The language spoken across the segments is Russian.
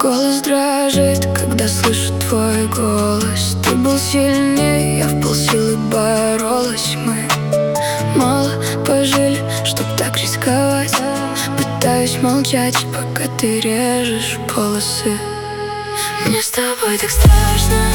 Голос дрожит, когда слышу твой голос. Ты был сильнее, я в полсилы боролась. Мы мало пожили, чтоб так рисковать. Пытаюсь молчать, пока ты режешь полосы. Мне с тобой так страшно,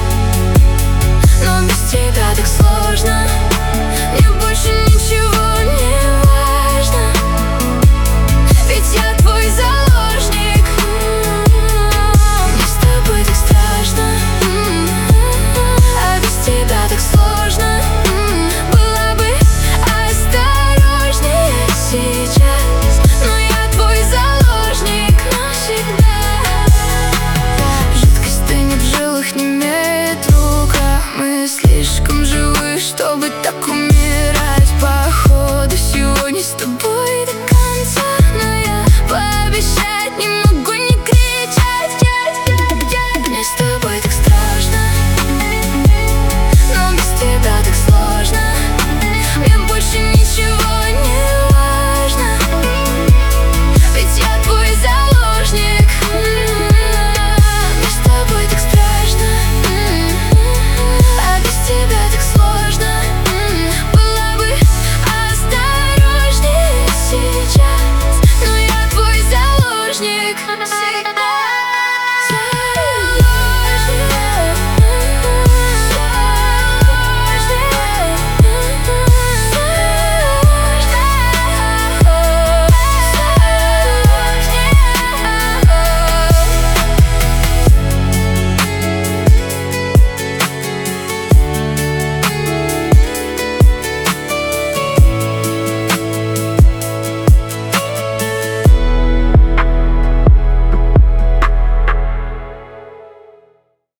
но без тебя так сложно. Мне больше ничего не важно, ведь я твой заложник. Мне с тобой так страшно, а без тебя так сложно. Была бы осторожнее сейчас, но я твой заложник навсегда. Жидкость стынет в жилах, не имеет рука. Мы слишком живы, чтобы так умирать. Походу сегодня с тобой до конца, но я пообещать не могу не кричать. Мне с тобой так страшно, но без тебя так сложно. Мне больше ничего не важно, ведь я твой заложник. Мне с тобой так страшно, а без тебя так сложно. Была бы осторожнее сейчас, но я твой заложник всегда.